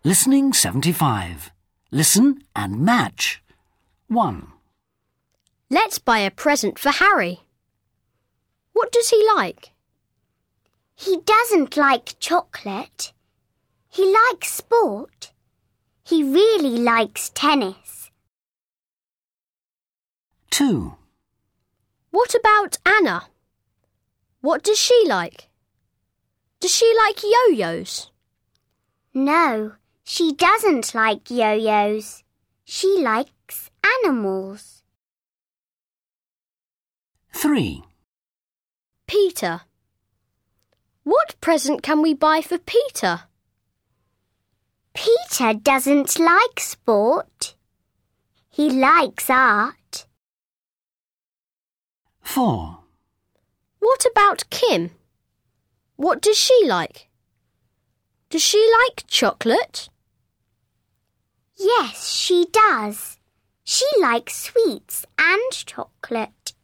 Listening 75. Listen and match. 1. Let's buy a present for Harry. What does he like? He doesn't like chocolate. He likes sport. He really likes tennis. 2. What about Anna? What does she like? Does she like yo-yos? No, she doesn't like yo-yos. She likes animals. 3. Peter. What present can we buy for Peter? Peter doesn't like sport. He likes art. 4. What about Kim? What does she like? Does she like chocolate? Yes, she does. She likes sweets and chocolate.